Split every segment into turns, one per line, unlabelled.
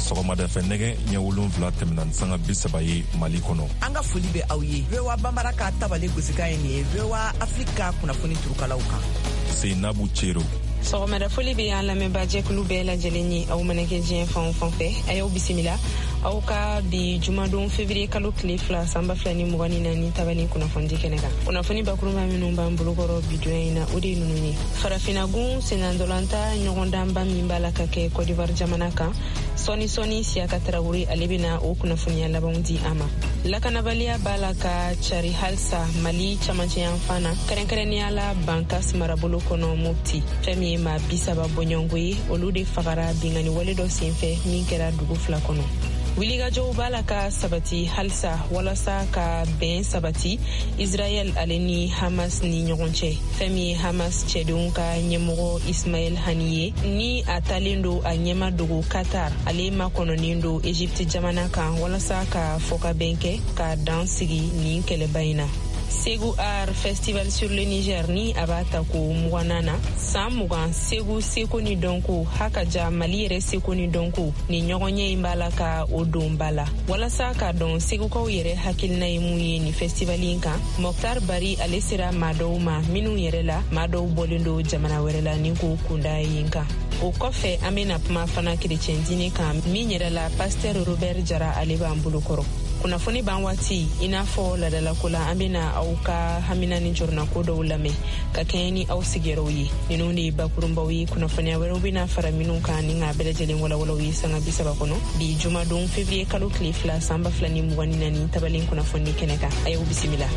sɔgɔmada fɛ nɛgɛ ɲɛ 7 tɛmɛna sanga 30 ye Mali kɔnɔ.
An ka foli bɛ aw ye. VOA Bambara ka tabale gosika ye nin ye. VOA Afrika kunnafoni turukalaw kan.
Seinabu Cero.
Sɔgɔmada foli bɛ an lamɛnbaa jɛkulu bɛɛ lajɛlen ye. Aw mana kɛ diɲɛ fan o fan fɛ. A y'aw bisimila. Aw ka bi jumadon février kalo tile 2 san 2024 tabali kunnafoni kɛnɛ kan. Kunnafoni bakurunba minnu b'an bolokɔrɔ bi donya in na o de ye ninnu ye. Farafinagun senandolanta ɲɔgɔndanba min b'a la ka kɛ Côte d'Ivoire jamana kan. Sɔni Siyaka Tarawele ale bɛna o kunnafoniya labanw di an ma. Lakanabaliya b'a la ka cari halisa Mali camancɛ yan fan na kɛrɛnkɛrɛnnenya la Bankas marabolo kɔnɔ Mopti. Fɛn min ye maa 30 bɔɲɔgɔnko ye olu de fagara bingani wale dɔ senfɛ min kɛra dugu 2 kɔnɔ. Wulikajɔw b'a la ka sabati halisa walasa ka bɛn sabati Israel ale ni Hamas ni ɲɔgɔn cɛ. Fɛn min ye Hamas cɛdenw ka ɲɛmɔgɔ Ismail Haniyeh ni a talen do a ɲɛma dogo Qatar ale ma kɔnɔnen do Egypte jamana kan walasa ka fɔ ka bɛn kɛ ka dan sigi nin kɛlɛba in na. Segu Art Festival sur le Niger ni a b'a ta ko 20 na san 20 Segu seko ni dɔnko hakaja Mali yɛrɛ seko ni dɔnko ni ɲɔgɔnye in b'a la ka o don ba la walasa ka dɔn segukaw yɛrɛ hakilina ye mun ye ni festival in kan Mokhtar Bari ale sera maa dɔw ma minnu yɛrɛ la maa dɔw bɔlen do jamana wɛrɛ la ni ko kunda yen kan. O kɔfɛ an bɛna kuma fana chrétien diinɛ kan min yɛrɛ la Pasteur Robert Jara ale b'an bolokɔrɔ. Kunnafoni ban waati i n'a fɔ ladalako la an bɛna aw ka hamina ni jɔrɔnako dɔw lamɛn ka kɛɲɛ ni aw sigiyɔrɔw ye. Ninnu de ye bakurunbaw ye. Kunnafoniya wɛrɛw bɛna fara minnu kan ni ka bɛɛ lajɛlen walawalaw ye sanga 30 kɔnɔ. Bi jumadon février kalo tile 2 san 2024 tabalen kunnafoni kɛnɛ kan. A y'aw bisimila.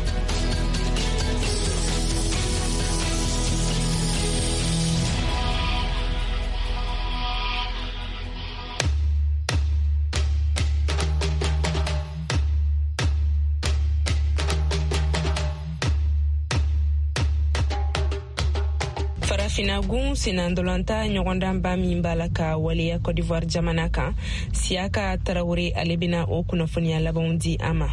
Farafinagun senandolanta ɲɔgɔndanba min b'a la ka waleya Côte d'Ivoire jamana kan Siyaka Tarawele ale bɛna o kunnafoniya labanw di an ma.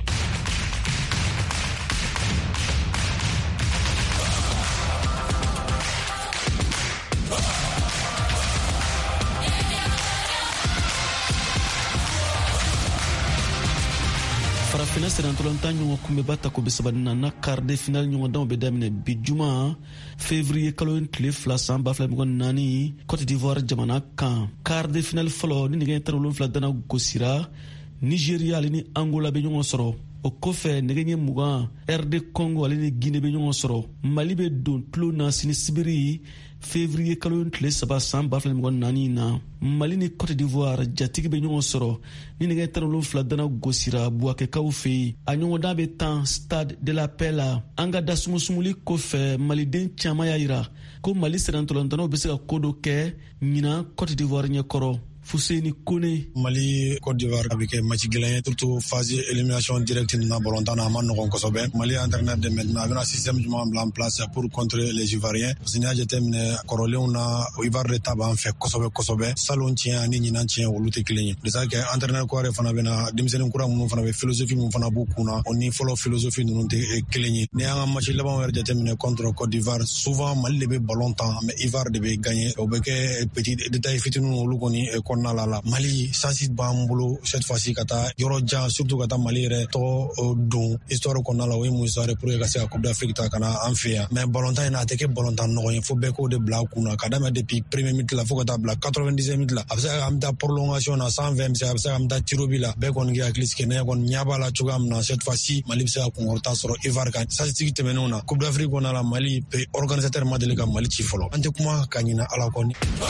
Farafina senandolanta ɲɔgɔn kunbɛba ta ko bɛ sabanina na quart de finale ɲɔgɔndanw bɛ daminɛ bi juma février kalo tile 2 san 2024 Côte d'Ivoire jamana kan. Quart de finale fɔlɔ ni nɛgɛ 17 dana gosira Nigeria ale ni Angola bɛ ɲɔgɔn sɔrɔ. O kɔfɛ nɛgɛ ɲɛ 20 RD Congo ale ni Guinée bɛ ɲɔgɔn sɔrɔ. Mali bɛ don tulo na sini sibiri février kalo tile 3 san 2024 na. Mali ni Côte d'Ivoire jatigi bɛ ɲɔgɔn sɔrɔ ni nɛgɛ 17 dana gosira Buakɛkaw fɛ yen. A ɲɔgɔndan bɛ tan Stade de la Paix la. An ka dasumusumuli kɔfɛ maliden caman y'a jira ko Mali senatolantanaw bɛ se ka ko dɔ kɛ ɲina Côte d'Ivoire ɲɛkɔrɔ. Fuseni Kone.
Mali Côte d'Ivoire a bɛ kɛ match gɛlɛn ye surtout phase élimination directe na balontan na a ma nɔgɔn kosɛbɛ. Mali entraîneur de maintenant a bɛna système jumɛn bila en place pour contrer les Ivoiriens parce que n'i y'a jateminɛ kɔrɔlenw na Ivoire de ta b'an fɛ kosɛbɛ. Salon tiɲɛ ani ɲinan tiɲɛ olu tɛ kelen ye. De ça que entraîneur kɔrɛ fana bɛna denmisɛnnin kura minnu fana bɛ philosophie minnu fana b'u kun na o ni fɔlɔ philosophie ninnu tɛ kelen ye. N'i y'an ka match laban yɛrɛ jateminɛ contre Côte d'Ivoire souvent Mali de bɛ ballon tan mais Ivoire de bɛ gagner o bɛ kɛ petit détail fitininw olu kɔni la Mali sansi b'an bolo cette fois-ci ka taa yɔrɔ jan surtout ka taa Mali yɛrɛ tɔgɔ don histoire kɔnɔna la o ye mun histoire pour que ka se ka Coupe d'Afrique ta ka na an fɛ yan mais ballontan in na a tɛ kɛ ballontan nɔgɔ ye fo bɛɛ k'o de bila a kun na ka daminɛ depuis premier minute la fo ka taa bila 90e minute la a bɛ se ka an bɛ taa prolongation na 120 bɛ se a bɛ se ka an bɛ taa tiro bi la bɛɛ kɔni k'i hakili sigi ne kɔni ɲɛ b'a la cogoya min na cette fois-ci Mali bɛ se ka kunkɔrɔta sɔrɔ Ivoire kan statistique tɛmɛnenw na Coupe d'Afrique kɔnɔna la Mali organisateur ma deli ka Mali ci fɔlɔ an tɛ kuma ka ɲina Ala kɔni.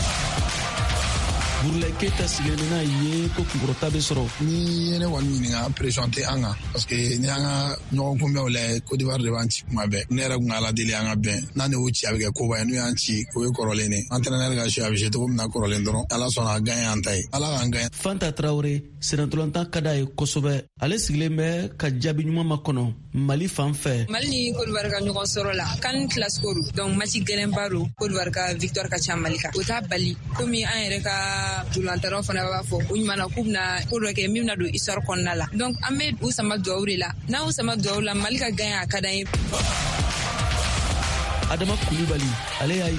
Burulayi Keyita sigilen n'a ye ko kunkɔrɔta bɛ sɔrɔ.
Ni ye ne kɔni ɲininka pression tɛ an kan parce que ni an ka ɲɔgɔn kunbɛnw lajɛ Côte d'Ivoire de b'an ci kuma bɛɛ ne yɛrɛ kun ka ala deli an ka bɛn n'a ne y'o ci a bɛ kɛ koba ye n'u y'an ci o ye kɔrɔlen de entraîneur ka jeu a bɛ jouer cogo min na kɔrɔlen dɔrɔn Ala sɔnna a gagne an ta ye Ala k'an gagne.
Fanta Traoré senatolantan ka d'a ye kosɛbɛ ale sigilen bɛ ka jaabi ɲuman makɔnɔ Mali fan fɛ.
Mali ni Côte d'Ivoire ka ɲɔgɔn sɔrɔ la CAN classico donc match gɛlɛnba don Côte d'Ivoire ka victoire ka ca Mali kan o t'a bali komi an yɛrɛ ka dolantaraw fana b'a fɔ o ɲuman na k'u bɛna ko dɔ kɛ min bɛna don histoire kɔnɔna la donc an bɛ u sama duwawu de la n'an y'u sama duwawu la Mali ka gagne a ka d'an ye.
Adama Kulibali ale y'a jira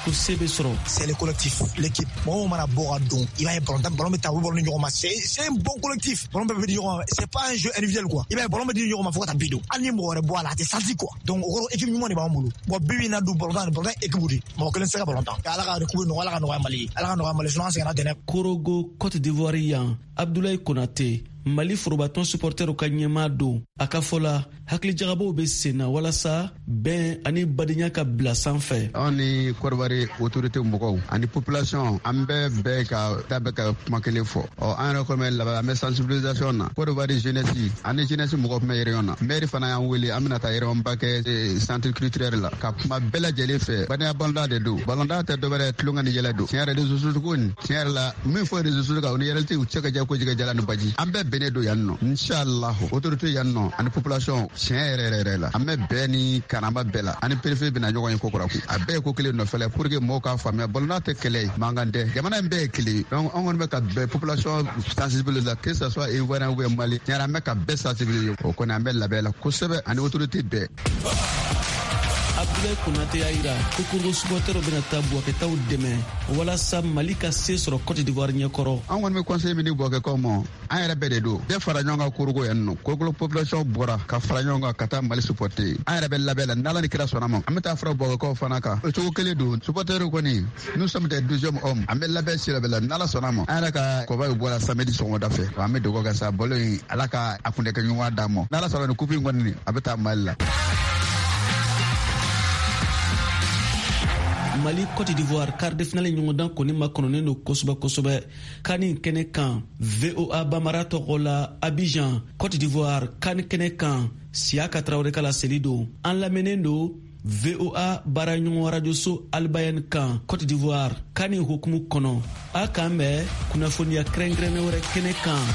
pour sebe soro.
C'est le collectif, l'équipe. Bon, on a beau don. Il va y avoir ballon mais t'as c'est un bon collectif. Ballon peut dire c'est pas un jeu individuel quoi. Il va ballon peut dire faut ta bidon. Ani mo re bois là, t'es senti quoi. Donc équipe ñu mo ne ba mulu. Bo bibi na du ballon équipe budi. Mo ko len sega ballon temps. Ala ka ko no ala ka no Mali. Ala ka no Mali so c'est na tene.
Korogo Côte d'Ivoirien Abdoulaye Konaté Mali forobaton supporter ka ɲɛma don a ka fɔla hakili jagabaw be senna walasa bɛn ani badenya ka bila sanfɛ.
An ni Kɔrɔwari autorité mɔgɔw ani population an bɛɛ ka kuma kelen fɔ. An yɛrɛ kɔmɛ laban an bɛ sensibilisation na. Kɔrɔwari jeunesse ani jeunesse mɔgɔw tun bɛ réunion na. Maire fana y'an wele an bɛna taa réunion ba kɛ centre culturel la ka kuma bɛɛ lajɛlen fɛ. Badenya balonda de don. Balonda tɛ dɔwɛrɛ tulonkɛ ni yɛlɛ don. Tiɲɛ yɛrɛ réseaux sociaux ko nin tiɲɛ yɛrɛ la min fɔ réseaux sociaux kan o ni réalité u cɛ ka jan ko jɛgɛ jala ni baji. An bɛɛ bɛnnen don yan nɔ. Inshallah autorité yan nɔ ani population tiɲɛ yɛrɛ la. An bɛ bɛɛ ni kanama bɛɛ la. Ani préfet bɛna ɲɔgɔn ye ko kura ku. A bɛɛ ye ko kelen nɔfɛ la pour que mɔgɔw k'a faamuya balonda tɛ kɛlɛ ye mankan tɛ. Jamana in bɛɛ ye kelen ye. Donc an kɔni bɛ ka bɛɛ population sensibiliser la que ça soit Ivoirien ou Mali. Tiɲɛ yɛrɛ an bɛ ka bɛɛ sensibiliser. O kɔni an bɛ labɛn la kosɛbɛ ani autorité bɛɛ.
Abdoulaye Konaté y'a yira ko Korogo supporter bɛna taa Buwakɛtaw dɛmɛ walasa Mali ka se sɔrɔ Côte d'Ivoire ɲɛkɔrɔ. An kɔni bɛ conseil min di Buwakɛkaw ma an yɛrɛ bɛɛ de don. Bɛɛ fara ɲɔgɔn kan Korogo yan nɔ. Korogo population bɔra ka fara ɲɔgɔn kan ka taa Mali supporter. An yɛrɛ bɛ labɛn la n'Ala ni kira sɔnna ma. An bɛ taa fara Buwakɛkaw fana kan. O cogo kelen don. Supporter kɔni nous sommes des 12e hommes. An bɛ labɛn si labɛn la n'Ala sɔnna ma. An yɛrɛ ka kɔba bɛ bɔ la samedi sɔgɔmada fɛ. An bɛ dogo kɛ sa balo in Ala ka a kun kɛ ɲɔgɔn d'a ma. N'Ala sɔnna ni coupe in kɔni a bɛ taa Mali la. Mali Côte d'Ivoire quart de finale ɲɔgɔndan kɔni ma kɔnɔnen don kosɛbɛ kani kɛnɛ kan VOA Bamara tɔgɔ la Abidjan Côte d'Ivoire kani kɛnɛ kan Siaka Traoré ka laseli don an lamɛnnen don VOA baaraɲɔgɔn radioso Albayan kan Côte d'Ivoire kani hukumu kɔnɔ a kan bɛ kunnafoniya kɛrɛnkɛrɛnnen wɛrɛ kɛnɛ kan.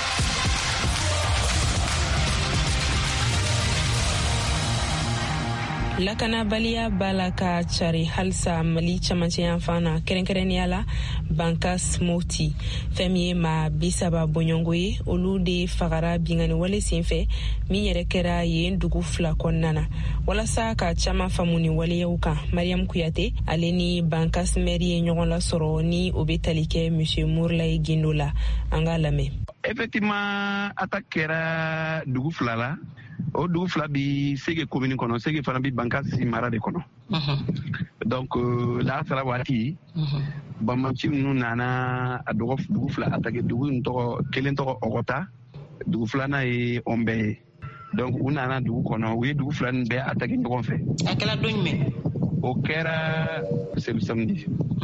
Lakanabaliya bala ka cari halsa Mali camancɛ yan fan na kɛrɛnkɛrɛnnenya la Bankas Moti fɛn min ye maa 30 bɔɲɔngo ye olu de fagara bingani wale senfɛ min yɛrɛ kɛra yen dugu 2 kɔnɔna na walasa ka caman faamu ni waleyaw kan. Mariam Kuyate ale ni Bankas maire ye ɲɔgɔn lasɔrɔ ni o bɛ tali kɛ Monsieur Mourlaye Guindo la an k'a lamɛn.
Effectivement attaque kɛra dugu 2 la. O dugu 2 bi Sege commune kɔnɔ Sege fana bi Bankas mara de kɔnɔ. Donc la sara waati bamaci ninnu nana a dugu 2 attaque dugu kelen tɔgɔ Ɔgɔta dugu 2nan ye Ɔnbɛ ye. Donc u nana dugu kɔnɔ u ye dugu 2 nin bɛɛ attaque ɲɔgɔn fɛ. A kɛra don jumɛn? O kɛra c'est le samedi.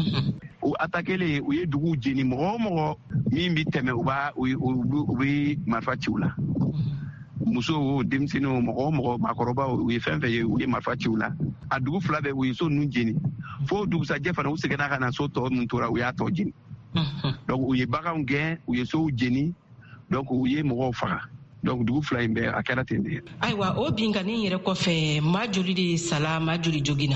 U attaquele u ye dugu jeni mɔgɔ o mɔgɔ min bi tɛmɛ u bɛ marifa ci u la. Muso denmisɛnninw mɔgɔ o mɔgɔ maakɔrɔbaw u ye fɛn fɛn ye u ye marifa ci u la. A dugu 2 bɛɛ u ye so ninnu jeni fo dugusajɛ fana u seginna ka na so tɔ min tora u y'a tɔ jeni. Donc u ye baganw gɛn u ye sow jeni donc u ye mɔgɔw faga. Donc dugu 2 in bɛɛ a kɛra ten de. Ayiwa o binkanni yɛrɛ kɔfɛ maa joli de sala maa joli joginna?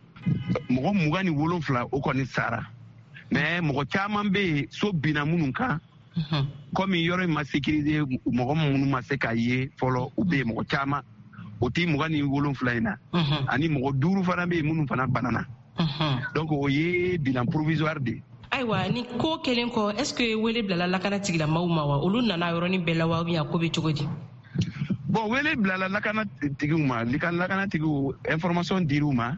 Mɔgɔ 27 o kɔni sara mais mɔgɔ caman bɛ yen so binna minnu kan. Komi yɔrɔ in ma sécuriser mɔgɔ minnu ma se k'a ye fɔlɔ u bɛ yen mɔgɔ caman o tɛ 27 in na ani mɔgɔ 5 fana bɛ yen minnu fana banana. Donc o ye bilan provisoire de. Ayiwa ni ko kelen kɔ est ce que wele bilala lakana tigilamaaw ma wa olu nana yɔrɔnin bɛɛ la wa bien ko bɛ cogo di? Bon wele bilala lakana tigiw ma lakana tigiw information dir'u ma.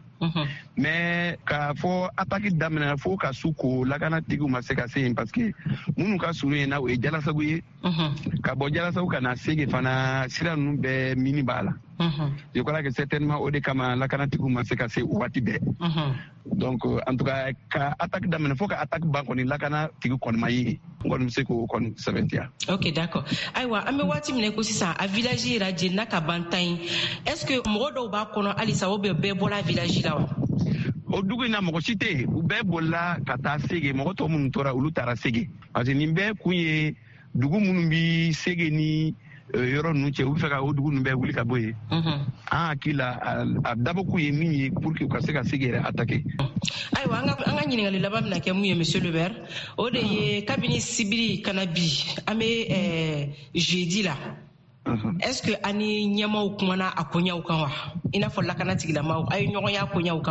Mais k'a fɔ attaque daminɛna fo ka su ko lakana tigiw ma se ka se yen parce que minnu ka surun yen na o ye Jalasago ye. Ka bɔ Jalasago ka na Sege fana sira ninnu bɛɛ mini b'a la. Je crois que certainement o de kama lakana tigiw ma se ka se o waati bɛɛ. Donc en tout cas ka attaque daminɛ fo ka attaque ban kɔni lakana tigi kɔni ma ye n kɔni bɛ se k'o kɔni sɛbɛntiya. Ok d'accord ayiwa an bɛ waati min na ko sisan a village yɛrɛ jenina ka ban tan ye est ce que mɔgɔ dɔw b'a kɔnɔ halisa o bɛɛ bɔra village la wa? O dugu in na mɔgɔ si tɛ yen u bɛɛ bolila ka taa Sege mɔgɔ tɔ minnu tora olu taara Sege parce que nin bɛɛ kun ye dugu minnu bi Sege ni yɔrɔ ninnu cɛ u bɛ fɛ ka o dugu ninnu bɛɛ wuli ka bɔ yen. An hakili la a dabɔkun ye min ye pour que u ka se ka Sege yɛrɛ attaquer. Ayiwa an ka ɲininkali laban bɛna kɛ mun ye monsieur le maire o de ye kabini sibiri kana bi an bɛ jeudi la. Est ce que ani ɲɛmaaw kumana a koɲɛw kan wa? I n'a fɔ lakana tigilamaaw a ye ɲɔgɔn y'a koɲɛw kan wa?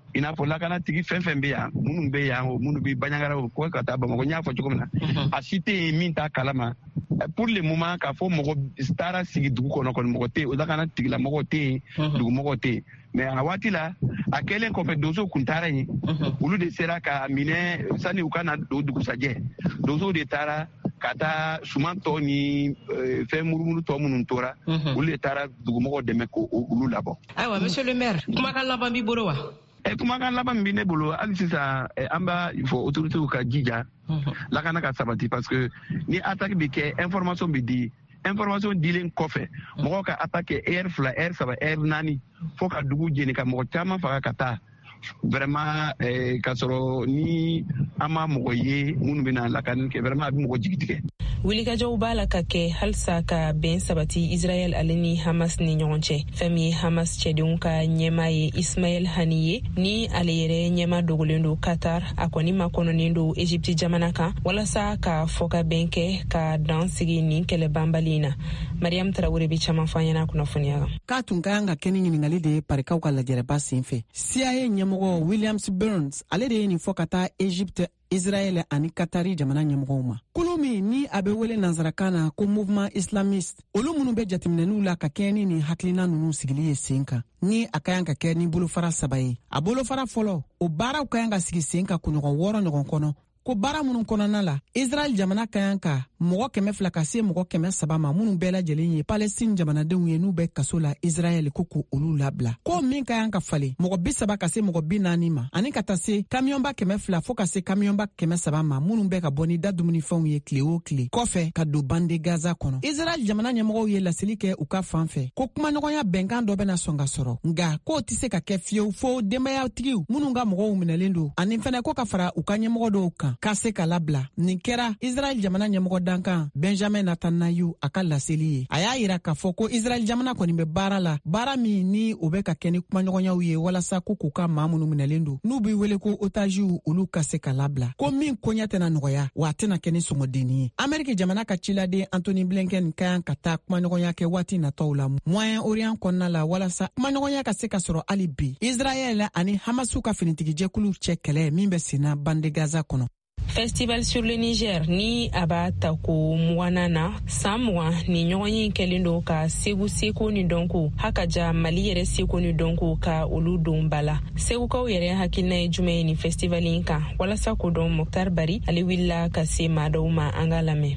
ina fɔ lakana tigi fɛn fɛn bɛ yan minnu bɛ yan o minnu bɛ Bandiagara o ko ka taa Bamakɔ n y'a fɔ cogo min na a si tɛ yen min t'a kalama pour le moment k'a fɔ mɔgɔ taara sigi dugu kɔnɔ kɔni mɔgɔ tɛ yen o lakana tigilamɔgɔ tɛ yen dugumɔgɔ tɛ yen mais a waati la a kɛlen kɔfɛ donsow kun taara yen olu de sera ka minɛ sani u ka na don dugusajɛ donsow de taara ka taa suman tɔ ni fɛn murumuru tɔ minnu tora olu de taara dugumɔgɔ dɛmɛ k'olu labɔ.
Ayiwa monsieur le maire kumakan laban b'i bolo wa?
Kumakan laban min bɛ ne bolo hali sisan an b'a fɔ autorités ka jija lakana ka sabati parce que ni attaque bɛ kɛ information bɛ di information dilen kɔfɛ mɔgɔw ka attaque heure 2 heure 3 heure 4 fo ka dugu jeni ka mɔgɔ caman faga ka taa vraiment ka sɔrɔ ni an ma mɔgɔ ye minnu bɛna lakani kɛ vraiment a bɛ mɔgɔ jigi tigɛ.
Wulikajɔw b'a la ka kɛ halisa ka bɛn sabati Israel ale ni Hamas ni ɲɔgɔn cɛ. Fɛn min ye Hamas cɛdenw ka ɲɛmaa ye Ismail Haniyeh ni ale yɛrɛ ɲɛmaa dogolen don Qatar a kɔni ma kɔnɔnen don Egypte jamana kan walasa ka fɔ ka bɛn kɛ ka dan sigi nin kɛlɛbanbali in na. Mariam Traore bɛ caman fɔ an ɲɛna kunnafoniya kan.
K'a tun ka kan ka kɛ ni ɲininkali de ye parikaw ka lajɛrɛba senfɛ. CIA ɲɛmɔgɔ Williams Burns ale de ye nin fɔ ka taa Egypte, Israel ani Qatari jamana ɲɛmɔgɔw ma. Kolo min ni a bɛ wele nansarakan na ko mouvement islamiste olu minnu bɛ jateminɛniw la ka kɛ ni nin hakilina ninnu sigili ye sen kan ni a ka kan ka kɛ ni bolofara 3 ye. A bolofara fɔlɔ o baaraw ka kan ka sigi sen kan kunɲɔgɔn 6 ɲɔgɔn kɔnɔ ko baara minnu kɔnɔna la Israel jamana ka kan ka mɔgɔ 200 ka se mɔgɔ 300 ma minnu bɛɛ lajɛlen ye Palestine jamanadenw ye n'u bɛ kaso la Israel ko olu labila. Ko min ka kan ka falen mɔgɔ 30 ka se mɔgɔ 40 ma ani ka taa se kamiyɔnba 200 fo ka se kamiyɔnba 300 ma minnu bɛ ka bɔ ni da dumunifɛnw ye tile o tile kɔfɛ ka don bande Gaza kɔnɔ. Israel jamana ɲɛmɔgɔw ye laseli kɛ u ka fan fɛ ko kumaɲɔgɔnya bɛnkan dɔ bɛna sɔn ka sɔrɔ nka k'o tɛ se ka kɛ fiyewu fo denbayatigiw minnu ka mɔgɔw minɛlen don ani fɛnɛ ko ka fara u ka ɲɛmɔgɔ dɔw kan ka se ka labila. Nin kɛra Israel jamana ɲɛmɔgɔ dankan Benjamin Netanyahu a ka laseli ye. A y'a yira k'a fɔ ko Israel jamana kɔni bɛ baara la baara min ni o bɛ ka kɛ ni kumaɲɔgɔnyaw ye walasa ko k'u ka maa minnu minɛlen don n'u bɛ wele ko otages olu ka se ka labila. Ko min koɲɛ tɛna nɔgɔya wa a tɛna kɛ ni sɔngɔdenni ye. Ameriki jamana ka ciladen Anthony Blinken ka kan ka taa kumaɲɔgɔnya kɛ waati nataw la Moyen-Orient kɔnɔna la walasa kumaɲɔgɔnya ka se ka sɔrɔ hali bi Israel ani Hamasu ka finitigijɛkulu cɛ kɛlɛ min bɛ senna bande Gaza kɔnɔ.
Festival sur le Niger ni a b'a ta ko 20 na san 20 ni ɲɔgɔn ye kɛlen don ka Segu seko ni dɔnko hakaja Mali yɛrɛ seko ni dɔnko ka olu don bala. Segukaw yɛrɛ hakilina ye jumɛn ye ni festival in kan walasa ko dɔn Mokhtar Bari ale wulila ka se maa dɔw ma an ka lamɛn.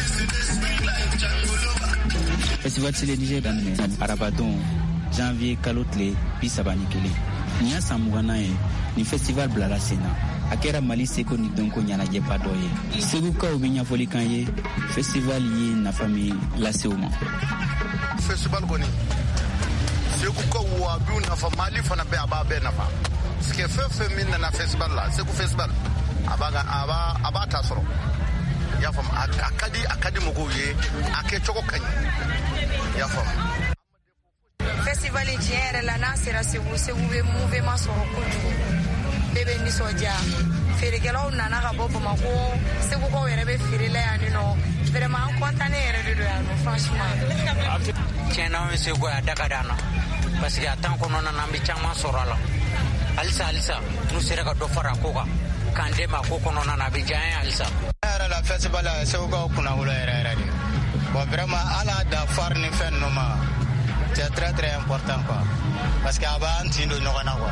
Festival sur le Niger daminɛ arabadon janvier kalo tile 31 ni y'a san 20 ye ni festival bilala sen na. A kɛra Mali seko ni dɔnko ɲɛnajɛba dɔ ye. Segukaw bɛ ɲɛfɔli kan ye festival ye nafa min lase u ma.
Festival kɔni Segukaw a b'u nafa Mali fana bɛ a b'a bɛɛ nafa. Parce que fɛn fɛn min nana festival la Segu festival a b'a ta sɔrɔ. I y'a faamu a ka di mɔgɔw ye a kɛcogo ka ɲi. I y'a faamu.
Festival in tiɲɛ yɛrɛ la n'a sera Segu bɛ mouvement sɔrɔ kojugu. Ne bɛ nisɔndiya feerekɛlaw nana ka bɔ Bamako Segukaw yɛrɛ bɛ feere la yan nɔ vraiment an content yɛrɛ de don yan nɔ franchement.
Tiɲɛna an bɛ Segu a da ka d'an na parce que a temps kɔnɔna na an bɛ caman sɔrɔ a la halisa n'u sera ka dɔ fara ko kan k'an dɛmɛ a ko kɔnɔna na a bɛ diya an ye halisa.
Yɛrɛ la festival la Segukaw kunnawolo yɛrɛ de bon vraiment ala da far ni fɛn ninnu ma c'est très important quoi parce que a b'an tin don ɲɔgɔn na quoi.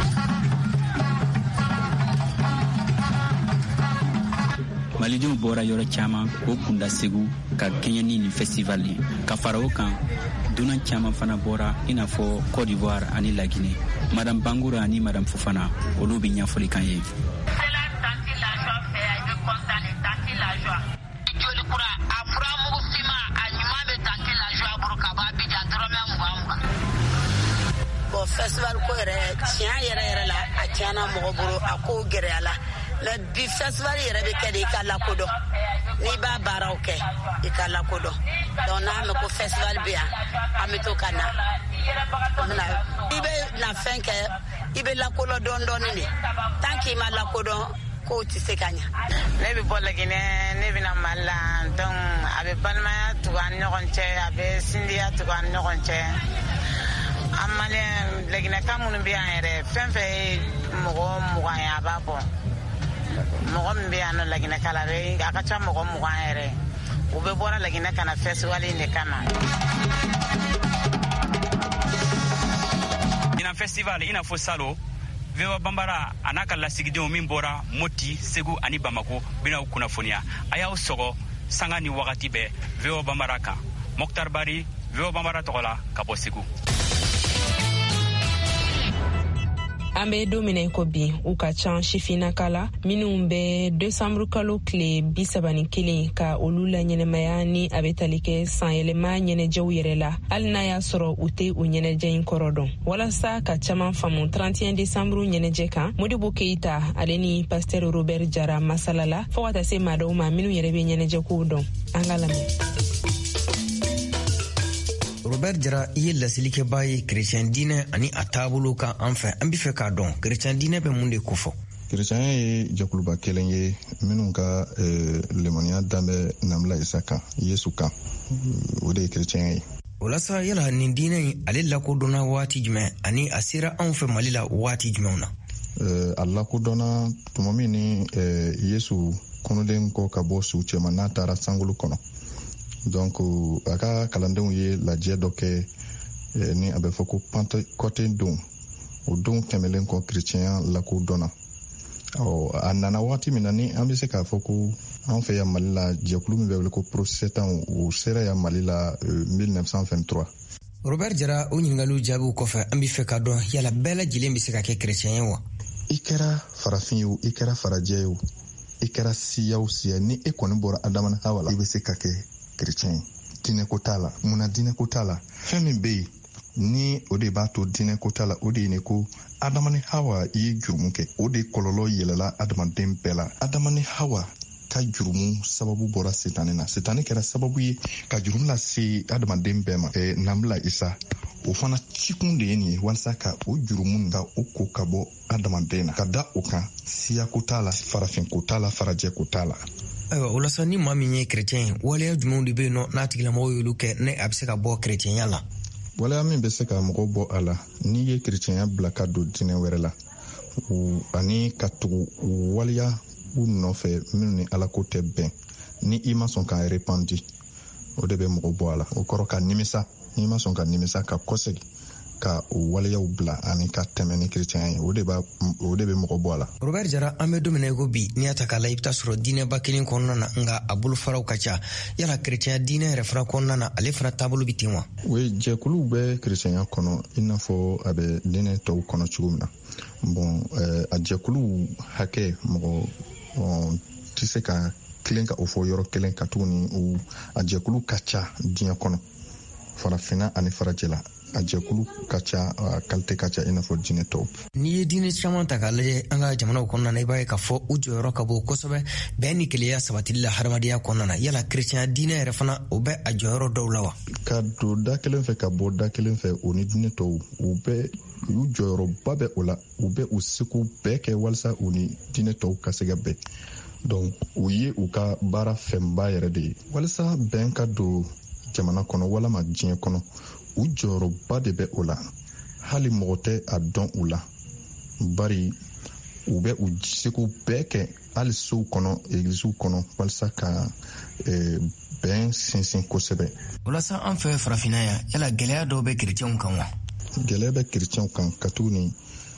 Malidenw bɔra yɔrɔ caman o kunda Segu ka kɛɲɛ ni festival ye ka fara o kan dunan caman fana bɔra i n'a fɔ Côte d'Ivoire ani La Guinée. Madame Bangoura ani Madame Fofana olu bɛ ɲɛfɔli kan ye.
Festival ko yɛrɛ tiɲɛ yɛrɛ la a tiɲɛna mɔgɔ bolo a ko gɛrɛya la mais bi festival yɛrɛ bɛ kɛ de i ka lakodɔn n'i b'a baaraw kɛ i ka lakodɔn donc n'a mɛn ko festival bɛ yan an bɛ to ka na i bɛ na fɛn kɛ i bɛ lakodɔn dɔɔnin de tant que i ma lakodɔn k'o tɛ se ka ɲɛ.
Ne bɛ bɔ Laginɛ ne bɛ na Mali la donc a bɛ balimaya tugu an ni ɲɔgɔn cɛ a bɛ sindiya tugu an ni ɲɔgɔn cɛ amale legina kamunu bi an yɛrɛ fɛn fɛn ye mɔgɔ 20 ye a b'a bɔ mɔgɔ min bɛ yan nɔ legina kala bɛ a ka ca mɔgɔ 20 yɛrɛ u bɛ bɔra legina kana festival in de kama.
ina festival ina fo salo VOA Bambara anaka lasigidenw min bɔra Moti, Segu ani Bamako bina u kunnafoniya a y'aw sɔgɔ sanga ni wagati bɛɛ VOA Bambara kan. Mokhtar Bari, VOA Bambara tɔgɔ la ka bɔ Segu.
An bɛ don min ko bi u ka ca sifinnaka la minnu bɛ desanburu kalo tile 31 ka olu la ɲɛnɛmaya ni a bɛ tali kɛ sanyɛlɛma ɲɛnɛjɛw yɛrɛ la hali n'a y'a sɔrɔ u tɛ o ɲɛnɛjɛ in kɔrɔ dɔn walasa ka caman faamu 31 desanburu ɲɛnɛjɛ kan Modibo Keita ale ni pasteur Robert Jara masala la fo ka taa se maa dɔw ma minnu yɛrɛ bɛ ɲɛnɛjɛ kow dɔn an ka lamɛn.
Robert Jara i ye lasilikɛba ye chrétien diinɛ ani a taabolo kan an fɛ an bɛ fɛ k'a dɔn chrétien diinɛ bɛ mun de kofɔ.
chrétien ye jɛkuluba kelen ye minnu ka lemaniya danbɛ Namla Isa kan Yesu kan o de ye chrétien ye.
O la sa yala nin diinɛ in ale lakodɔnna waati jumɛn ani a sera anw fɛ Mali la waati jumɛnw na.
A lakodɔnna tuma min ni Yesu kɔnɔden kɔ ka bɔ su cɛma n'a taara sankolo kɔnɔ. Donc a ka kalandenw ye lajɛ dɔ kɛ ni a bɛ fɔ ko Pentecôte don o don tɛmɛlen kɔ chrétien lakodɔnna a nana waati min na ni an bɛ se k'a fɔ ko an fɛ yan Mali la jɛkulu min bɛ wele ko Protestant o sera yan Mali la 1923.
Robert Jara o ɲininkaliw jaabiw kɔfɛ an bɛ fɛ k'a dɔn yala bɛɛ lajɛlen bɛ se ka kɛ chrétien ye wa.
I kɛra farafin ye o i kɛra farajɛ ye o i kɛra siya o siya ni e kɔni bɔra Adama ni Hawa la i bɛ se ka kɛ chrétien. Diinɛ ko t'a la munna diinɛ ko t'a la fɛn min bɛ yen ni o de b'a to diinɛ ko t'a la o de ye ko Adama ni Hawa i ye jurumu kɛ o de kɔlɔlɔ yɛlɛla adamaden bɛɛ la. Adama ni Hawa ka jurumu sababu bɔra Setani na Setani kɛra sababu ye ka jurumu lase adamaden bɛɛ ma. Namla Isa o fana cikun de ye nin ye walasa ka o jurumu ka o ko ka bɔ adamaden na ka da o kan siya ko t'a la farafin ko t'a la farajɛ ko t'a la.
Ayiwa o la sa ni maa min ye chrétien ye waleya jumɛnw de bɛ yen nɔ n'a tigilamɔgɔw y'olu kɛ ne a bɛ se ka bɔ chrétienya la.
Waleya min bɛ se ka mɔgɔw bɔ a la n'i ye chrétienya bila ka don diinɛ wɛrɛ la ani ka tugu waleya u nɔfɛ minnu ni Ala ko tɛ bɛn ni i ma sɔn k'a répandre o de bɛ mɔgɔ bɔ a la o kɔrɔ ka nimisa n'i ma sɔn ka nimisa ka kɔsegi ka o waleyaw bila ani ka tɛmɛ ni chrétien ye o de bɛ mɔgɔ bɔ a la.
Robert Jara an bɛ don min na ko bi n'i y'a ta k'a la i bɛ taa sɔrɔ diinɛba kelen kɔnɔna na nka a bolofaraw ka ca yala chrétien diinɛ yɛrɛ fana kɔnɔna na ale fana taabolo bɛ ten wa.
oui jɛkuluw bɛ chrétienya kɔnɔ i n'a fɔ a bɛ diinɛ tɔw kɔnɔ cogo min na bon a jɛkuluw hakɛ mɔgɔ tɛ se ka kelen ka o fɔ yɔrɔ kelen ka tuguni a jɛkulu ka ca diɲɛ kɔnɔ farafinna ani farajɛ la. A jɛkulu ka ca a kalite ka ca i n'a fɔ diinɛ tɔw. N'i
ye diinɛ caman ta k'a lajɛ an ka jamanaw kɔnɔna na i b'a ye k'a fɔ u jɔyɔrɔ ka bon kosɛbɛ bɛn ni kelenya sabatili la hadamadenya kɔnɔna na yala chrétien diinɛ yɛrɛ fana o bɛ a jɔyɔrɔ dɔw la wa.
Ka don da kelen fɛ ka bɔ da kelen fɛ o ni diinɛ tɔw u jɔyɔrɔba bɛ o la u bɛ u seko bɛɛ kɛ walasa u ni diinɛ tɔw ka se ka bɛn donc u ye u ka baara fɛnba yɛrɛ de ye walasa bɛn ka don jamana kɔnɔ walama diɲɛ kɔnɔ u jɔyɔrɔba de bɛ o la hali mɔgɔ tɛ a dɔn u la bari u bɛ u seko bɛɛ kɛ hali sow kɔnɔ egiliziw kɔnɔ walasa ka bɛn sinsin kosɛbɛ.
Walasa an fɛ farafinna yan yala gɛlɛya dɔw bɛ chrétienw kan wa.
Gɛlɛya bɛ chrétienw kan ka tuguni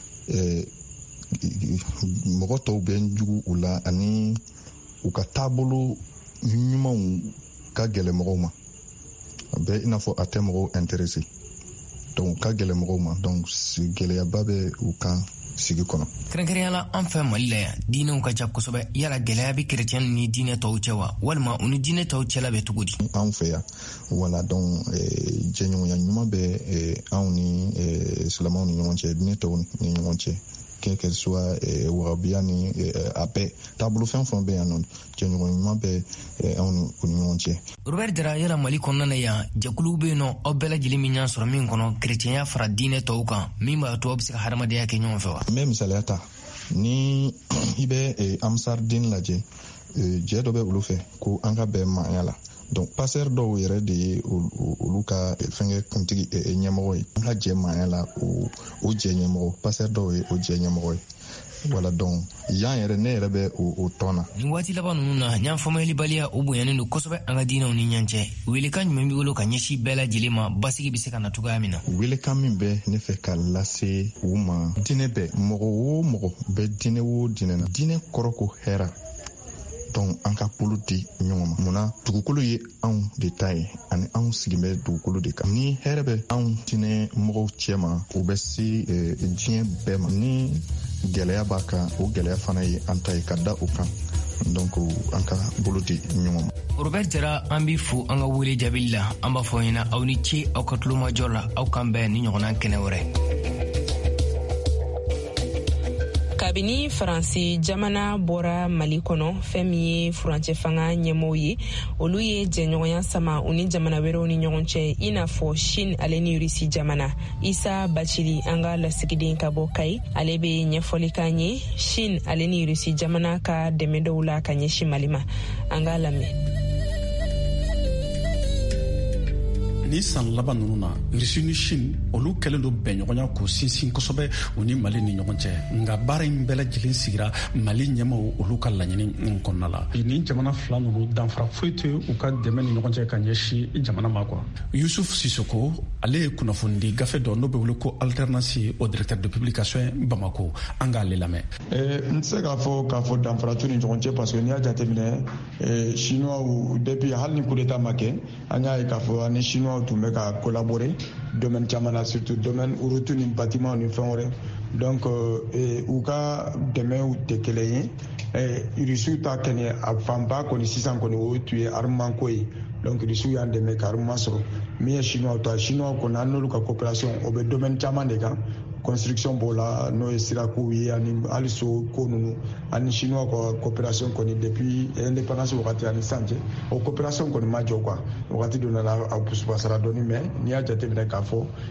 mɔgɔ tɔw bɛ jugu u la ani u ka taabolo ɲumanw ka gɛlɛ mɔgɔw ma. A bɛ i n'a fɔ a tɛ mɔgɔw intéressé donc ka gɛlɛ mɔgɔw ma donc gɛlɛyaba bɛ u kan sigi kɔnɔ.
Kɛrɛnkɛrɛnya la an fɛ Mali la yan diinɛw ka ca kosɛbɛ yala gɛlɛya bɛ chrétien ni diinɛ tɔw cɛ wa walima u ni diinɛ tɔw cɛla bɛ cogo di.
Anw fɛ yan wala donc jɛɲɔgɔnya ɲuman bɛ anw ni silamɛw ni ɲɔgɔn cɛ diinɛ tɔw ni ɲɔgɔn cɛ kɛ soit wahabiya ni a bɛɛ taabolo fɛn fɛn bɛ yan nɔ jɛɲɔgɔn ɲuman bɛ anw ni ɲɔgɔn cɛ.
Robert Jara yala Mali kɔnɔna na yan jɛkuluw bɛ yen nɔ aw bɛɛ lajɛlen min y'a sɔrɔ min kɔnɔ chrétienya fara diinɛ tɔw kan min b'a to aw bɛ se ka hadamadenya kɛ ɲɔgɔn fɛ wa.
N bɛ misaliya ta ni i bɛ Ansar din lajɛ jɛ dɔ bɛ olu fɛ ko an ka bɛn maaya la. Donc passeur dɔw yɛrɛ de ye olu ka fɛngɛ kuntigi ɲɛmɔgɔ ye. An ka jɛ maaya la o jɛ ɲɛmɔgɔ passeur dɔw ye o jɛ ɲɛmɔgɔ ye. Voilà donc yan yɛrɛ ne yɛrɛ bɛ o tɔn na.
Nin waati laban ninnu na ɲan faamuyalibaliya o bonyanen don kosɛbɛ an ka diinɛw ni ɲɔgɔn cɛ. Welekan jumɛn b'i bolo ka ɲɛsin bɛɛ lajɛlen ma basigi bɛ se ka na cogoya min na?
Welekan min bɛ ne fɛ ka lase u ma, diinɛ bɛɛ, mɔgɔ o mɔgɔ bɛ diinɛ o diinɛ na, diinɛ kɔrɔ ko hɛra. Donc an ka bolo di ɲɔgɔn ma. Munna dugukolo ye anw de ta ye ani anw sigilen bɛ dugukolo de kan. Ni hɛrɛ bɛ anw diinɛ mɔgɔw cɛ ma, o bɛ se diɲɛ bɛɛ ma. Ni gɛlɛya b'a kan, o gɛlɛya fana ye an ta ye ka da o kan. Donc an ka bolo di ɲɔgɔn ma.
Robert Jara, an b'i fo an ka wele jaabili la. An b'a fɔ ɲɛna aw ni ce aw ka tulomajɔ la, aw kan bɛn ni ɲɔgɔnna kɛnɛ wɛrɛ.
Kabini Faransi jamana bɔra Mali kɔnɔ, fɛn min ye furancɛ fanga ɲɛmɔgɔw ye, olu ye jɛɲɔgɔnya sama u ni jamana wɛrɛw ni ɲɔgɔn cɛ i n'a fɔ Chine ale ni Russie jamana. Isa Bachili, an ka lasigiden ka bɔ Kayi, ale bɛ ɲɛfɔli k'an ye Chine ale ni Russie jamana ka dɛmɛ dɔw la ka ɲɛsin Mali ma. An k'a lamɛn.
Ni san laban ninnu na Russie ni Chine olu kɛlen don bɛnɲɔgɔnya k'u sinsin kosɛbɛ u ni Mali ni ɲɔgɔn cɛ, nka baara in bɛɛ lajɛlen sigira Mali ɲɛmaw olu ka laɲini kɔnɔna la. Ni jamana fila ninnu danfara foyi tɛ u ka dɛmɛ ni ɲɔgɔn cɛ ka ɲɛsin jamana ma quoi. Yusuf Sissoko ale ye kunnafoni gafe dɔ n'o bɛ wele ko alternance au directeur de publication Bamako, an k'ale lamɛn.
N tɛ se k'a fɔ danfara t'u ni ɲɔgɔn cɛ parce que n'i y'a jateminɛ Chinois depuis hali ni coup d'état ma kɛ an y'a ye k'a fɔ ani Chinois tun bɛ ka collaborer domaine caman na, surtout domaine route ni bâtiment ni fɛn wɛrɛ. Donc u ka dɛmɛw tɛ kelen ye. Rusiw ta kɛnɛ a fanba kɔni sisan kɔni o tun ye armement ko ye. Donc Rusiw y'an dɛmɛ ka armement sɔrɔ. Min ye Chinois ta, Chinois kɔni an n'olu ka coopération o bɛ domaine caman de kan. Construction b'o la n'o ye sirakow ye ani hali so ko ninnu ani Chinois ka coopération kɔni depuis indépendance wagati ani sisan cɛ o coopération kɔni ma jɔ quoi. Wagati dɔ nana a pusupasara dɔɔni mais n'i y'a jateminɛ k'a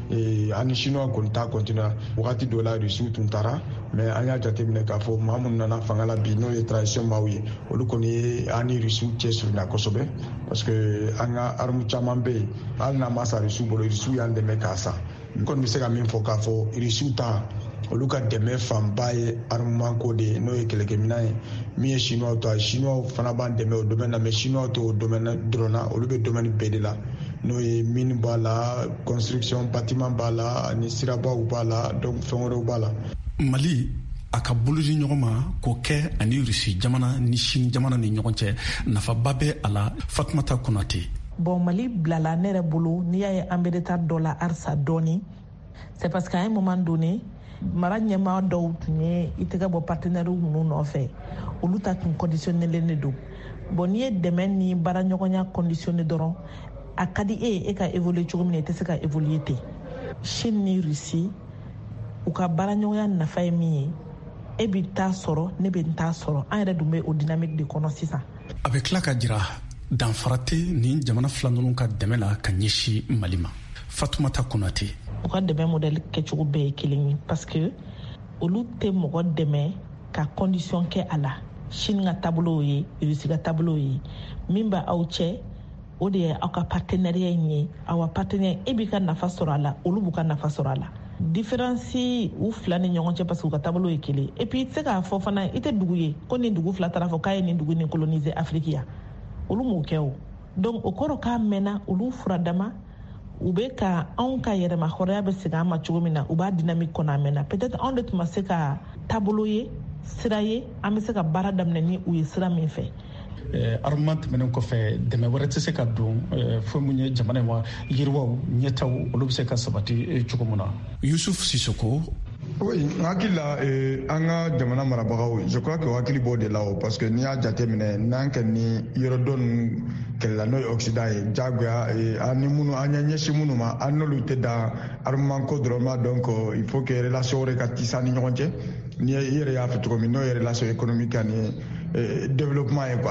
fɔ ani Chinois kɔni ta continuer wagati dɔ la Rusiw tun taara mais an y'a jateminɛ k'a fɔ maa minnu nana fanga la bi n'o ye transition maaw ye olu kɔni ye ani Rusiw cɛsirila kosɛbɛ parce que an ka arme caman bɛ yen hali n'a ma sa Rusiw bolo Rusiw y'an dɛmɛ k'a san. N kɔni bɛ se ka min fɔ k'a fɔ Rusiw ta olu ka dɛmɛ fanba ye armement ko de ye n'o ye kɛlɛkɛminɛn ye min ye Chinois ta Chinois fana b'an dɛmɛ o domaine na mais Chinois to o domaine dɔrɔn na olu bɛ domaine bɛɛ de la n'o ye mine b'a la construction bâtiment b'a la ani sirabaw b'a la donc fɛn wɛrɛw b'a la.
Mali a ka bolo di ɲɔgɔn ma k'o kɛ ani Russie jamana ni Chine jamana ni ɲɔgɔn cɛ nafaba bɛ a la. Fatumata Konate.
Bon Mali bilala ne yɛrɛ bolo n'i y'a ye an bɛ retard dɔ la halisa dɔɔni c'est parce qu'à un moment donné mara ɲɛmaa dɔw tun ye i tɛgɛ bɔ partenaires ninnu nɔfɛ olu ta tun conditionnelen de don. Bon n'i ye dɛmɛ ni baaraɲɔgɔnya conditionné dɔrɔn a ka di e ka évoluer cogo min na i tɛ se ka évoluer ten. Chine ni Russie u ka baaraɲɔgɔnya nafa ye min ye e bɛ taa sɔrɔ ne bɛ n taa sɔrɔ an yɛrɛ dun bɛ o dynamique de kɔnɔ sisan.
A bɛ tila ka jira danfara tɛ nin jamana fila ninnu ka dɛmɛ la ka ɲɛsin Mali ma. Fatumata Konate.
U ka dɛmɛ modèle kɛcogo bɛɛ ye kelen ye parce que olu tɛ mɔgɔ dɛmɛ ka condition kɛ a la. Chine ka taabolo ye Russie ka taabolo ye min b'a aw cɛ o de ye aw ka partenariat in ye aw partenaire e b'i ka nafa sɔrɔ a la olu b'u ka nafa sɔrɔ a la. Différence u fila ni ɲɔgɔn cɛ parce que u ka taabolo ye kelen et puis i tɛ se k'a fɔ fana i tɛ dugu ye ko nin dugu fila taara fɔ k'a ye nin dugu nin coloniser Afrique ya olu m'o kɛ o. Donc o kɔrɔ k'a mɛnna olu fura dama u bɛ ka anw ka yɛrɛma hɔrɔnya bɛ segin an ma cogo min na u b'a dynamique kɔnɔ a mɛnna peut-être anw de tun ma se ka taabolo ye sira ye an bɛ se ka baara daminɛ ni u ye sira min fɛ.
Armement tɛmɛnen kɔfɛ dɛmɛ wɛrɛ tɛ se ka don fɛn mun ye jamana in ma yiriwaw ɲɛtaw olu bɛ se ka sabati cogo min na. Yusuf Sissoko.
Oui, n hakili la an ka jamana marabagaw je crois que hakili b'o de la o parce que n'i y'a jateminɛ n'an kɛ ni yɔrɔ dɔ ninnu kɛlɛla n'o ye Occident ye jagoya an ni minnu an ɲɛ ɲɛsin minnu ma an n'olu tɛ dan armement ko dɔrɔn ma donc il faut que relation wɛrɛ ka tisa ni ɲɔgɔn cɛ n'i i yɛrɛ y'a fɔ cogo min n'o ye relation économique ani développement ye quoi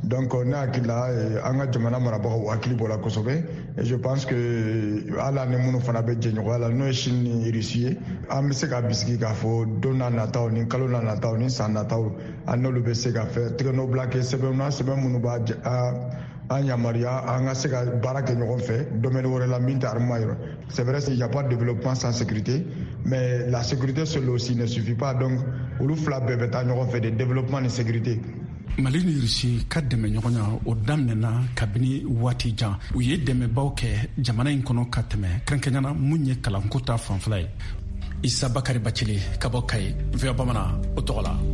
donc ne hakili la an ka jamana marabagaw hakili bɔra kosɛbɛ et je pense que ala ni minnu fana bɛ jɛɲɔgɔnya la n'o ye Chine ni Russie ye an bɛ se ka bisigi k'a fɔ don n'a nataw ni kalo n'a nataw ni san nataw an n'olu bɛ se ka fɛ tigɛ n'o bila kɛ sɛbɛn minnu b'a an yamaruya an ka se ka baara kɛ ɲɔgɔn fɛ domaine wɛrɛ la min tɛ armement yɔrɔ. C'est vrai qu'il n'y a pas de développement sans sécurité, mais la sécurité seule aussi ne suffit pas, donc olu fila bɛɛ bɛ taa ɲɔgɔn fɛ de développement ni sécurité.
Mali ni Russie ka dɛmɛ ɲɔgɔn ya o daminɛna kabini waati jan u ye dɛmɛbaw kɛ jamana in kɔnɔ ka tɛmɛ kɛrɛnkɛrɛnnena mun ye kalanko ta fanfɛla ye. Isa Bakari Bacili ka bɔ Kayi, VOA Bamanan, o tɔgɔ la.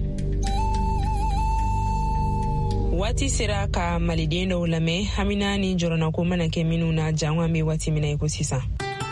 Waati sera ka maliden dɔw lamɛn hamina ni jɔrɔnako mana kɛ minnu na jango an bɛ waati min na i ko sisan.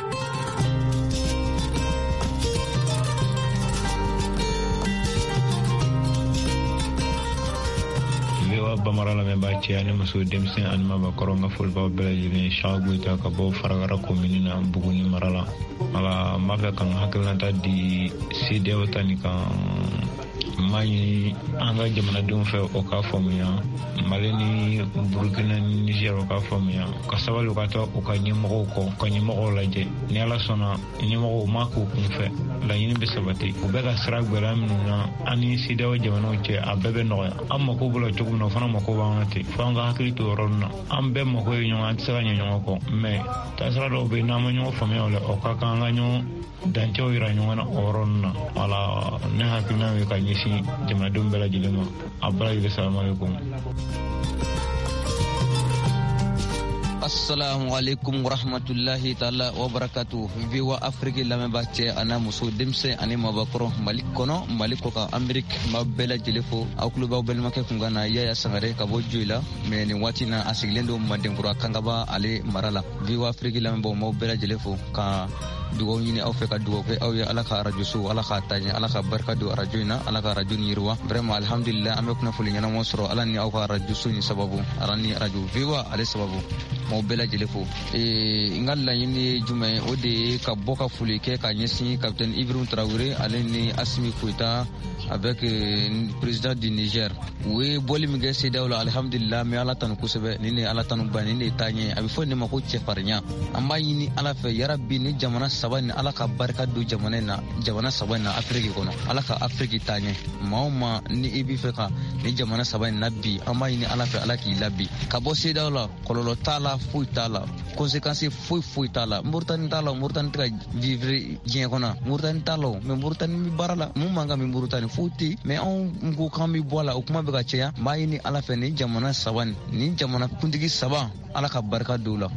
Bamara lamɛnbaa cɛ ani muso denmisɛn ani mabakɔrɔ n ka folibaw bɛɛ lajɛlen Shaka Goyita ka bɔ Faragara komini na Buguni mara la. Ala n b'a fɛ ka n hakilinata di CEDEAO ta nin kan n b'a ɲini an ka jamanadenw fɛ o ka faamuya Mali ni Burukina ni Niger o ka faamuya ka sabali ka taa u ka ɲɛmɔgɔw kɔ ka ɲɛmɔgɔw lajɛ ni Ala sɔnna ɲɛmɔgɔw ma k'u kun fɛ laɲini bɛ sabati u bɛ ka sira gwɛlɛya minnu na an ni CEDEAO jamanaw cɛ a bɛɛ bɛ nɔgɔya an mako b'o la cogo min na o fana mako b'an na ten fo an ka hakili to yɔrɔ ninnu na an bɛɛ mako ye ɲɔgɔn an tɛ se ka ɲɛ ɲɔgɔn kɔ mais taasira dɔw bɛ yen n'an ma ɲɔgɔn faamuya o la o ka kan an ka ɲɔgɔn dancɛw yira ɲɔgɔn na o yɔrɔ ninnu na wala ne hakilina ye ka ɲɛsin jamanadenw bɛɛ lajɛlen ma a bɛɛ lajɛlen salamaleykum.
Assalamu alaikum warahmatullahi ta'ala wabarakatuh. VOA Afrique lamɛnbaa cɛ ana muso denmisɛn ani mabakɔrɔ Mali kɔnɔ Mali kɔ kan Amérique ma bɛɛ lajɛlen fo aw tulo b'aw balimakɛ kunkan na Yaya Sangare ka bɔ Joyi la mais nin waati na a sigilen don Mandenkura Kangaba ale mara la. VOA Afrique lamɛnbaaw m'aw bɛɛ lajɛlen fo ka dugawu ɲini aw fɛ ka dugawu kɛ aw ye Ala ka radio so Ala ka taɲɛ Ala ka barika don radio in na Ala ka radio ni yiriwa vraiment alhamdulillah an bɛ kunnafoni ɲɛnama sɔrɔ Ala ni aw ka radio so ni sababu Ala ni radio VOA ale sababu m'aw bɛɛ lajɛlen fo n ka laɲini ye jumɛn ye o de ye ka bɔ ka foli kɛ ka ɲɛsin capitaine Ibrahim Traoré ale ni Assimi Goïta avec président du Niger u ye bɔli min kɛ CEDEAO la alhamdulillah mais Ala tanu kosɛbɛ nin de Ala tanu ba nin de ye taɲɛ a bɛ fɔ nin ma ko cɛfarinya an b'a ɲini Ala fɛ yarabi ni jamana saba ni Ala ka barika don jamana saba in na Afrique kɔnɔ Ala ka Afrique taɲɛ maa o maa ni i b'i fɛ ka ni jamana saba in na bi an b'a ɲini Ala fɛ Ala k'i labi ka bɔ CEDEAO la kɔlɔlɔ t'a la foyi t'a la conséquence foyi t'a la Mauritanie t'a la Mauritanie tɛ ka vivre diɲɛ kɔnɔ Mauritanie t'a la mais Mauritanie bɛ baara la mun man kan bɛ Mauritanie foyi tɛ mais anw ko k'an bɛ bɔ a la o kuma bɛ ka caya n b'a ɲini Ala fɛ ni jamana saba ni jamana kuntigi saba Ala ka barika don la.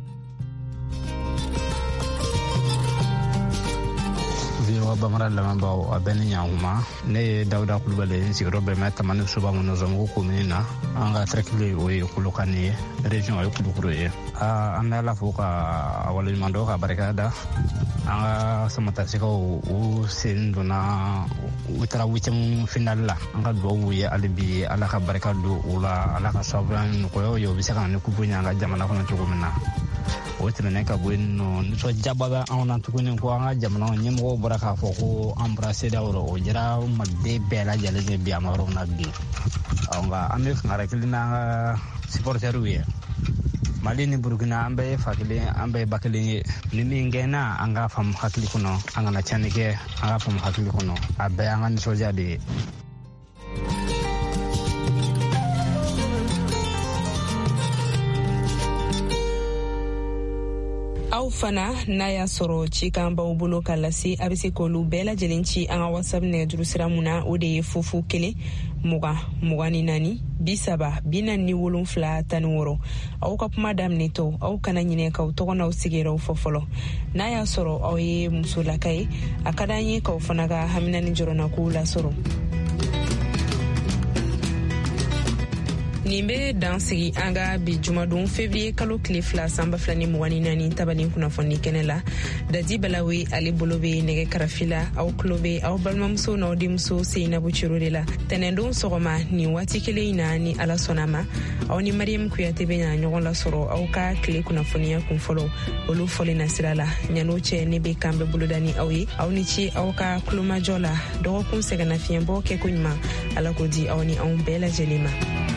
VOA Bamara lamɛnbaaw a bɛɛ ni ɲankuma ne ye Dawuda Kulubali n sigiyɔrɔ bɛnbɛn Tamani Soba Mɔnɔzɔmugu komini na an ka trɛkili o ye Kolokani ye région o ye Kulukoro ye an bɛ Ala fo ka waleɲuman dɔn ka barika da an ka samatasikaw u sen donna u taara 8e finale la an ka dugawu ye hali bi Ala ka barika don u la Ala ka sababuya nɔgɔya ye u bɛ se ka na ni kupu ɲɛ an ka jamana kɔnɔ cogo min na o tɛmɛnen ka bɔ yen nɔ nisɔndiyaba bɛ anw na tuguni ko an ka jamana ɲɛmɔgɔw bɔra k'a fɔ ko an bɔra CEDEAO o diyara maliden bɛɛ lajɛlen ye bi an ma yɔrɔ min na bi nka an bɛ kangari kelen n'an ka supportɛriw ye Mali ni Burukina an bɛɛ ye fa kelen an bɛɛ ye ba kelen ye ni min kɛnna an ka faamu hakili kɔnɔ an kana tiɲɛni kɛ an ka faamu hakili kɔnɔ a bɛɛ an ka nisɔndiya de ye.
aw fana n'a y'a sɔrɔ cikan b'aw bolo ka lase a bɛ se k'olu bɛɛ lajɛlen ci an ka WhatsApp nɛgɛjuru sira mun na o de ye 00 20 24 30 47 16 aw ka kuma daminɛtɔ aw kana ɲinɛ k'aw tɔgɔ n'aw sigiyɔrɔw fɔ fɔlɔ n'a y'a sɔrɔ aw ye musolaka ye a ka d'an ye k'aw fana ka hamina ni jɔrɔnakow lasɔrɔ. nin bɛ dan sigi an ka bi jumadon février kalo tile 2 sanba 2024 tabani kunnafoni kɛnɛ la Dadi Balawi ale bolo bɛ nɛgɛ karafi la aw tulo bɛ aw balimamuso n'aw denmuso Seinabu Ciro de la tɛnɛndon sɔgɔma nin waati kelen in na ni Ala sɔnna ma aw ni Mariam Kuyate bɛ na ɲɔgɔn lasɔrɔ aw ka tile kunnafoniya kun fɔlɔ olu fɔlen na sira la ɲan'o cɛ ne bɛ kan bɛ boloda ni aw ye aw ni ci aw ka kulomajɔ la dɔgɔkun sɛgɛnnafiɲɛbɔ kɛko ɲuman Ala k'o di aw ni anw bɛɛ lajɛlen ma.